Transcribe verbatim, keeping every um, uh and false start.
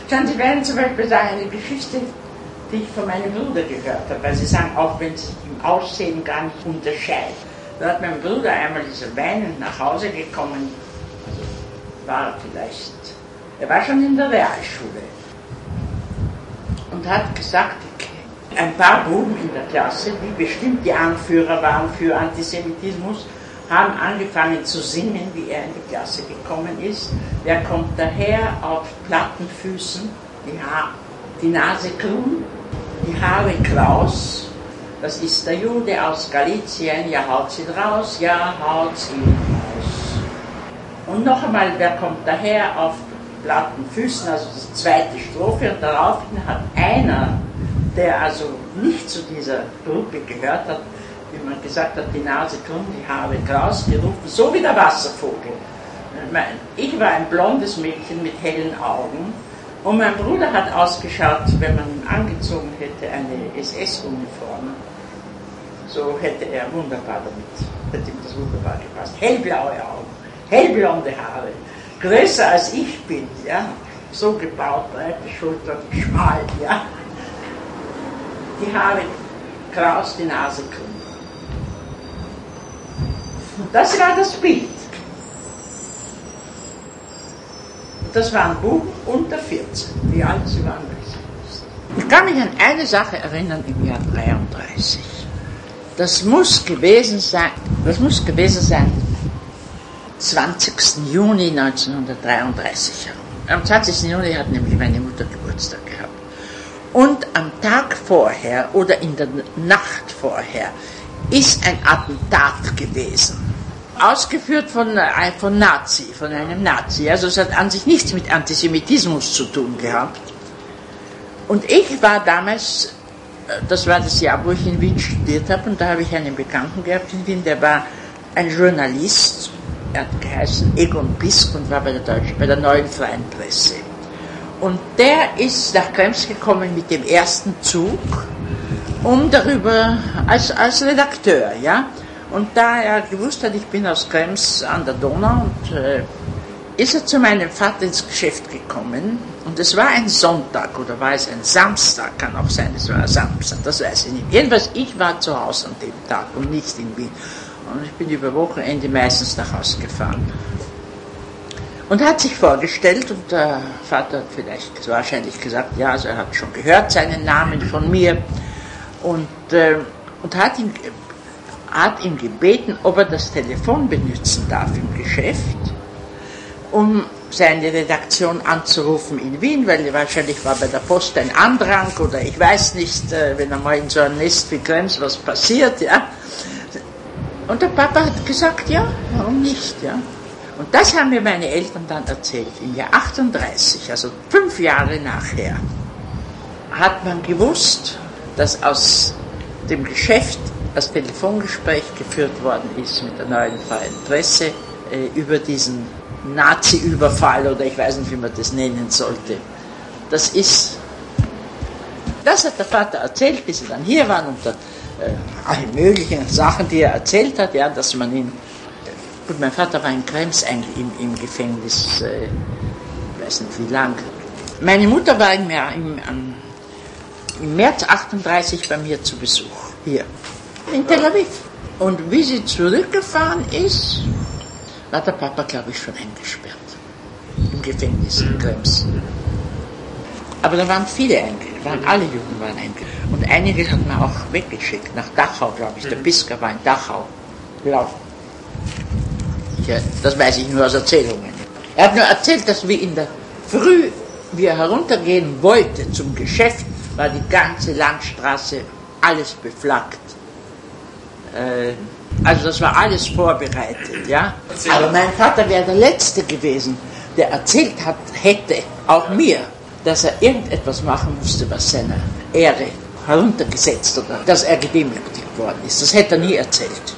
Schauen Sie, werden zum Beispiel sagen, eine Geschichte, die ich von meinem Bruder gehört habe, weil Sie sagen, auch wenn sie sich im Aussehen gar nicht unterscheiden. Da hat mein Bruder einmal dieser weinend nach Hause gekommen, also war er vielleicht, er war schon in der Realschule und hat gesagt, ein paar Buben in der Klasse, die bestimmt die Anführer waren für Antisemitismus, haben angefangen zu singen, wie er in die Klasse gekommen ist. Der kommt daher auf platten Füßen, die, ha- die Nase krumm, die Haare kraus. Das ist der Jude aus Galizien, ja haut sie raus, ja haut sie raus. Und noch einmal, der kommt daher auf platten Füßen, also die zweite Strophe, und daraufhin hat einer, der also nicht zu dieser Gruppe gehört hat, wie man gesagt hat, die Nase krumm, die Haare kraus, gerufen, so wie der Wasservogel. Ich war ein blondes Mädchen mit hellen Augen und mein Bruder hat ausgeschaut, wenn man ihn angezogen hätte, eine S S-Uniform. So hätte er wunderbar damit, hätte ihm das wunderbar gepasst. Hellblaue Augen, hellblonde Haare, größer als ich bin, ja, so gebaut, breite Schultern, schmal, ja. Die Haare kraus, die Nase krumm. Das war das Bild. Das waren Buben unter vierzehn, wie alt sie waren. Ich kann mich an eine Sache erinnern im Jahr dreiunddreißig. Das muss gewesen sein, das muss gewesen sein, zwanzigsten Juni neunzehnhundertdreiunddreißig. Am zwanzigsten Juni hat nämlich meine Mutter Geburtstag gehabt. Und am Tag vorher oder in der Nacht vorher ist ein Attentat gewesen. Ausgeführt von, von Nazi, von einem Nazi. Also es hat an sich nichts mit Antisemitismus zu tun gehabt. Und ich war damals, das war das Jahr, wo ich in Wien studiert habe, und da habe ich einen Bekannten gehabt in Wien, der war ein Journalist, er hat geheißen Egon Pisk und war bei der, Deutschen, bei der Neuen Freien Presse. Und der ist nach Krems gekommen mit dem ersten Zug, um darüber, als, als Redakteur, ja. Und da er gewusst hat, ich bin aus Krems an der Donau, und äh, ist er zu meinem Vater ins Geschäft gekommen. Und es war ein Sonntag, oder war es ein Samstag, kann auch sein, es war ein Samstag, das weiß ich nicht. Jedenfalls, ich war zu Hause an dem Tag und nicht in Wien. Und ich bin über Wochenende meistens nach Hause gefahren. Und hat sich vorgestellt, und der Vater hat vielleicht wahrscheinlich gesagt, ja, also er hat schon gehört seinen Namen von mir, und, äh, und hat ihn, hat ihn gebeten, ob er das Telefon benutzen darf im Geschäft, um seine Redaktion anzurufen in Wien, weil wahrscheinlich war bei der Post ein Andrang, oder ich weiß nicht, äh, wenn einmal in so einem Nest wie Krems was passiert, ja. Und der Papa hat gesagt, ja, warum nicht, ja. Und das haben mir meine Eltern dann erzählt. Im Jahr achtunddreißig, also fünf Jahre nachher, hat man gewusst, dass aus dem Geschäft das Telefongespräch geführt worden ist mit der Neuen Freien Presse äh, über diesen Nazi-Überfall, oder ich weiß nicht, wie man das nennen sollte. Das ist, das hat der Vater erzählt, bis sie dann hier waren, und dann, äh, alle möglichen Sachen, die er erzählt hat, ja, dass man ihn, gut, mein Vater war in Krems eigentlich im, im Gefängnis, äh, ich weiß nicht wie lang. Meine Mutter war im, im, im März achtunddreißig bei mir zu Besuch, hier, in Tel Aviv. Und wie sie zurückgefahren ist, war der Papa, glaube ich, schon eingesperrt. Im Gefängnis in Krems. Aber da waren viele eingesperrt, waren alle Juden waren eingesperrt. Und einige hat man auch weggeschickt, nach Dachau, glaube ich. Der Pisker war in Dachau. Genau. Ja, das weiß ich nur aus Erzählungen. Er hat nur erzählt, dass wir in der Früh, wie er heruntergehen wollte zum Geschäft, war die ganze Landstraße alles beflaggt. Äh, Also das war alles vorbereitet, ja. Aber mein Vater wäre der Letzte gewesen, der erzählt hat, hätte, auch mir, dass er irgendetwas machen musste, was seiner Ehre heruntergesetzt oder dass er gedemütigt worden ist. Das hätte er nie erzählt.